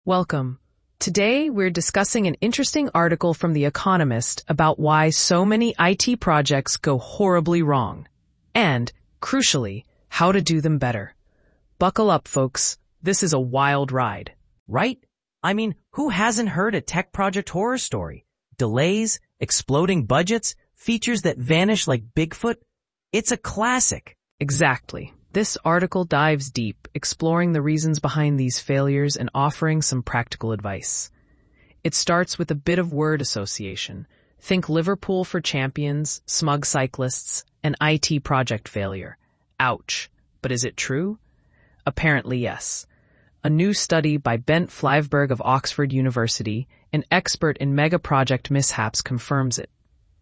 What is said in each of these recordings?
Welcome. Today, we're discussing an interesting article from The Economist about why so many IT projects go horribly wrong, and, crucially, how to do them better. Buckle up, folks. This is a wild ride. Right? I mean, who hasn't heard a tech project horror story? Delays, exploding budgets, features that vanish like Bigfoot? It's a classic. Exactly. This article dives deep, exploring the reasons behind these failures and offering some practical advice. It starts with a bit of word association. Think Liverpool for champions, smug cyclists, and IT project failure. Ouch. But is it true? Apparently, yes. A new study by Bent Flyvberg of Oxford University, an expert in mega project mishaps, confirms it.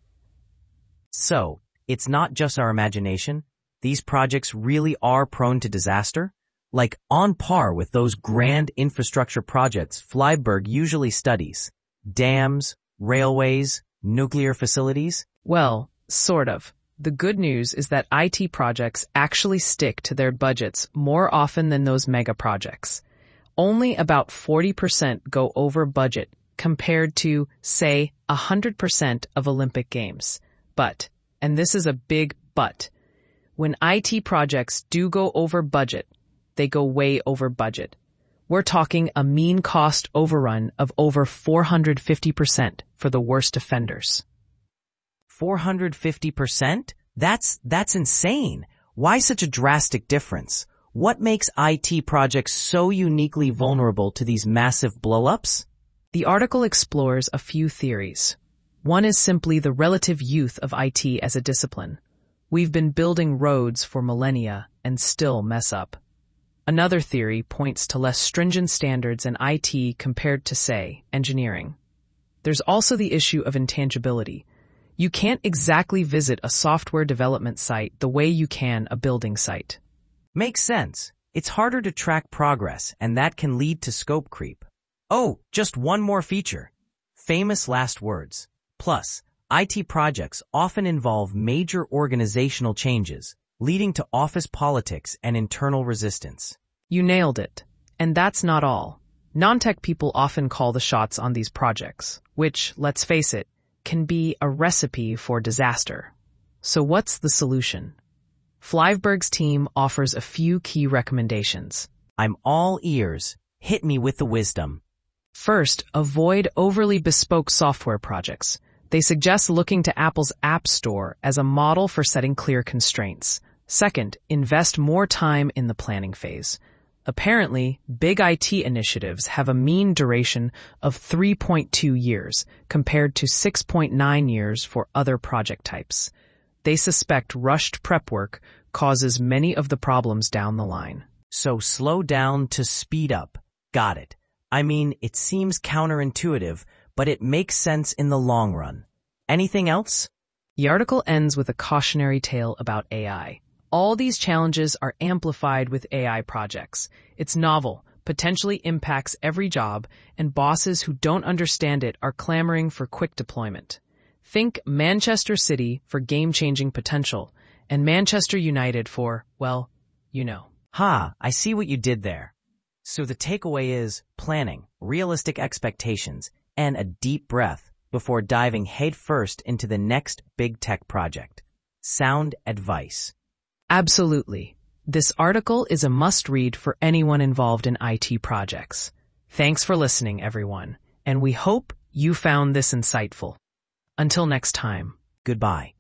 So, it's not just our imagination? These projects really are prone to disaster? Like on par with those grand infrastructure projects Flyvberg usually studies. Dams, railways, nuclear facilities? Well, sort of. The good news is that IT projects actually stick to their budgets more often than those mega projects. Only about 40% go over budget compared to, say, 100% of Olympic Games. But, and this is a big but, when IT projects do go over budget, they go way over budget. We're talking a mean cost overrun of over 450% for the worst offenders. 450%? That's insane. Why such a drastic difference? What makes IT projects so uniquely vulnerable to these massive blow-ups? The article explores a few theories. One is simply the relative youth of IT as a discipline. We've been building roads for millennia and still mess up. Another theory points to less stringent standards in IT compared to, say, engineering. There's also the issue of intangibility. You can't exactly visit a software development site the way you can a building site. Makes sense. It's harder to track progress, and that can lead to scope creep. Oh, just one more feature. Famous last words. Plus, IT projects often involve major organizational changes, leading to office politics and internal resistance. You nailed it. And that's not all. Non-tech people often call the shots on these projects, which, let's face it, can be a recipe for disaster. So what's the solution? Flyvberg's team offers a few key recommendations. I'm all ears. Hit me with the wisdom. First, avoid overly bespoke software projects. They suggest looking to Apple's App Store as a model for setting clear constraints. Second, invest more time in the planning phase. Apparently, big IT initiatives have a mean duration of 3.2 years compared to 6.9 years for other project types. They suspect rushed prep work causes many of the problems down the line. So slow down to speed up. Got it. I mean, it seems counterintuitive, but it makes sense in the long run. Anything else? The article ends with a cautionary tale about AI. All these challenges are amplified with AI projects. It's novel, potentially impacts every job, and bosses who don't understand it are clamoring for quick deployment. Think Manchester City for game-changing potential, and Manchester United for, well, you know. I see what you did there. So the takeaway is planning, realistic expectations, and a deep breath before diving headfirst into the next big tech project. Sound advice. Absolutely. This article is a must-read for anyone involved in IT projects. Thanks for listening, everyone, and we hope you found this insightful. Until next time. Goodbye.